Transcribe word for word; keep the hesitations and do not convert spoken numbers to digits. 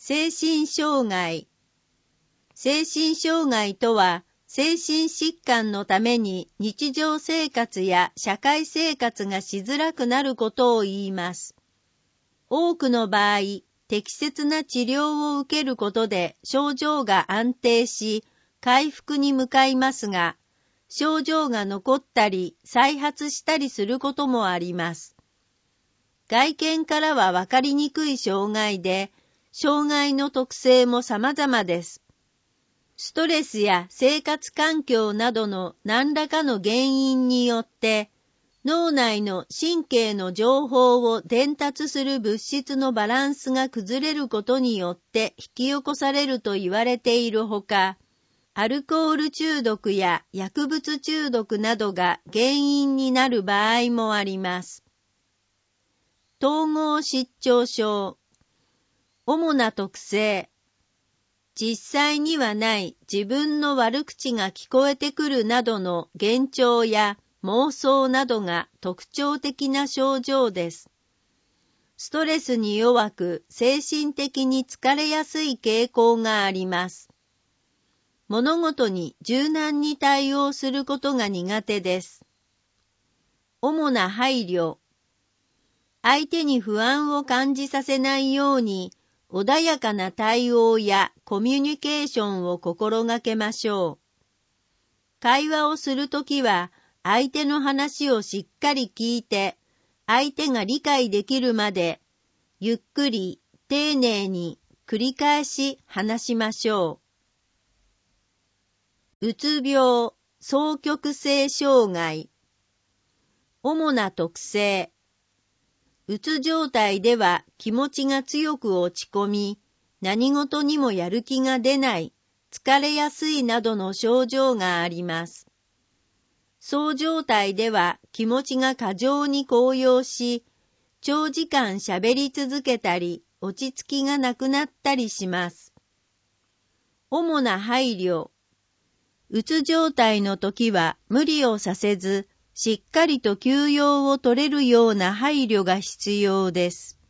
精神障害。精神障害とは、精神疾患のために日常生活や社会生活がしづらくなることを言います。多くの場合、適切な治療を受けることで症状が安定し、回復に向かいますが、症状が残ったり再発したりすることもあります。外見からはわかりにくい障害で、障害の特性も様々です。ストレスや生活環境などの何らかの原因によって、脳内の神経の情報を伝達する物質のバランスが崩れることによって引き起こされると言われているほか、アルコール中毒や薬物中毒などが原因になる場合もあります。統合失調症。主な特性。実際にはない自分の悪口が聞こえてくるなどの幻聴や妄想などが特徴的な症状です。ストレスに弱く精神的に疲れやすい傾向があります。物事に柔軟に対応することが苦手です。主な配慮。相手に不安を感じさせないように、穏やかな対応やコミュニケーションを心がけましょう。会話をするときは相手の話をしっかり聞いて、相手が理解できるまでゆっくり丁寧に繰り返し話しましょう。うつ病、双極性障害。主な特性。うつ状態では気持ちが強く落ち込み、何事にもやる気が出ない、疲れやすいなどの症状があります。そう状態では気持ちが過剰に高揚し、長時間喋り続けたり、落ち着きがなくなったりします。主な配慮。うつ状態の時は無理をさせず、しっかりと休養を取れるような配慮が必要です。